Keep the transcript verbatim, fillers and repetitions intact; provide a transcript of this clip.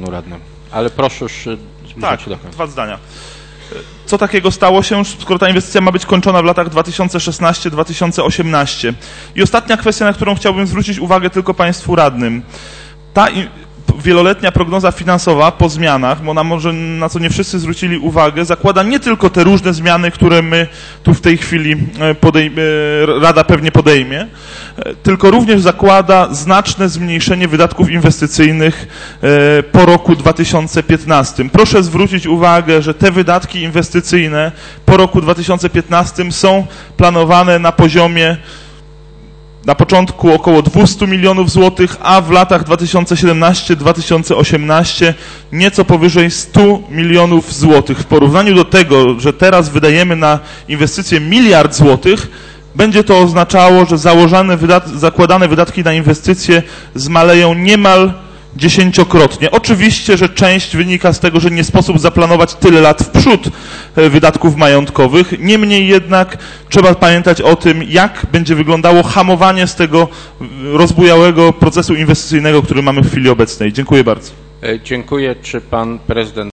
panu radnym. Ale proszę już zbliżyć tak, się do końca. Dwa zdania. Co takiego stało się, skoro ta inwestycja ma być kończona w latach dwa tysiące szesnastym do dwa tysiące osiemnastego? I ostatnia kwestia, na którą chciałbym zwrócić uwagę tylko państwu radnym. Ta wieloletnia prognoza finansowa po zmianach, bo ona może, na co nie wszyscy zwrócili uwagę, zakłada nie tylko te różne zmiany, które my tu w tej chwili podejmie, Rada pewnie podejmie, tylko również zakłada znaczne zmniejszenie wydatków inwestycyjnych po roku dwa tysiące piętnastym. Proszę zwrócić uwagę, że te wydatki inwestycyjne po roku dwa tysiące piętnastym są planowane na poziomie na początku około dwieście milionów złotych, a w latach dwa tysiące siedemnastym do dwa tysiące osiemnastego nieco powyżej stu milionów złotych. W porównaniu do tego, że teraz wydajemy na inwestycje miliard złotych, będzie to oznaczało, że założone wydat zakładane wydatki na inwestycje zmaleją niemal dziesięciokrotnie. Oczywiście, że część wynika z tego, że nie sposób zaplanować tyle lat w przód wydatków majątkowych. Niemniej jednak trzeba pamiętać o tym, jak będzie wyglądało hamowanie z tego rozbujałego procesu inwestycyjnego, który mamy w chwili obecnej. Dziękuję bardzo. Dziękuję. Czy pan prezydent